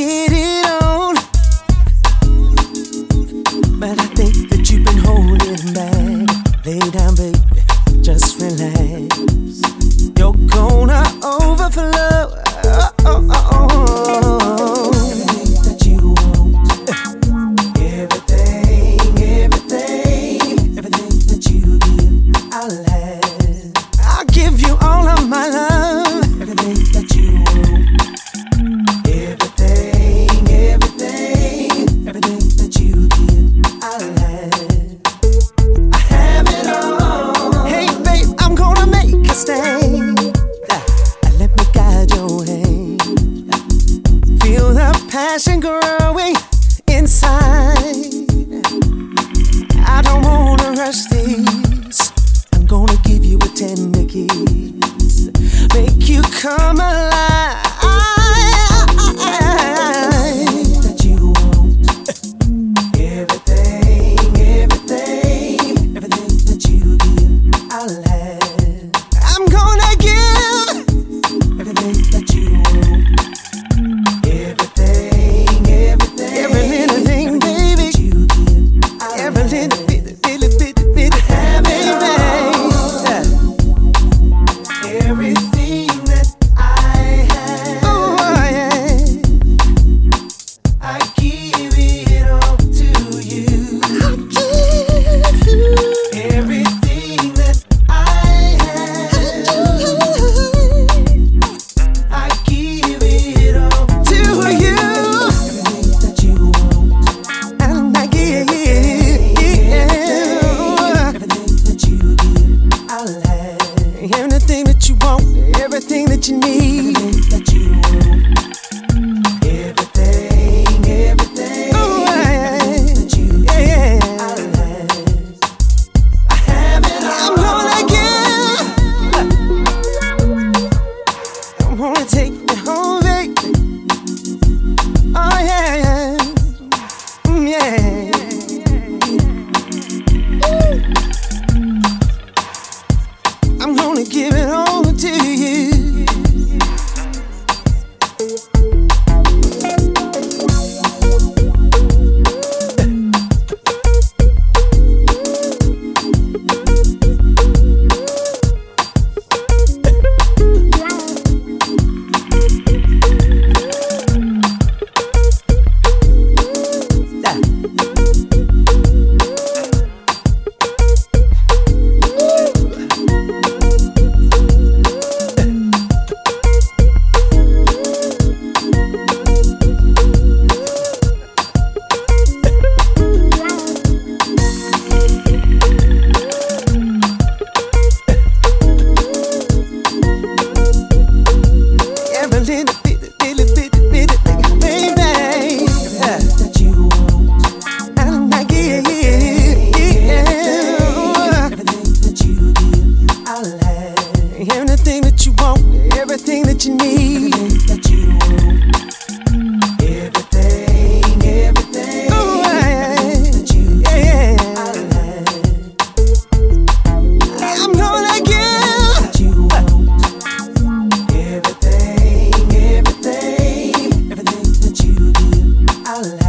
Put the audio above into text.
get it on, but I think that you've been holding back. Lay down, baby, just relax. You're gonna overflow. Everything that you want, everything that you give, I'll have. I'll give you all of my love. Everything that you want, everything that you give, I'll have. I have it all. Hey, babe, I'm gonna make a stand. Let me guide your hand. Feel the passion growing inside. I don't wanna rush this. I'm gonna give you a tender kiss, make you come alive. Everything that you want, everything that you give, I'll have. I'm gonna give everything that you want, every little thing, baby. Every little bit, have it, everything that I have. Oh, yeah. I give it all to you. I give you everything that I have. I give it all to you. Everything that you want, and I give everything that you give, I'll have. Everything that you want, everything that you need. Everything that you want, everything oh, that you give, I'll have. I have it all. I'm gonna take me home, baby. Oh yeah, yeah. Yeah. I'm gonna give it all to you. Everything that you want, everything that you need. Everything that you want, everything oh, that you give, I'll have. I'm gonna give that you want, everything that you give, I'll have.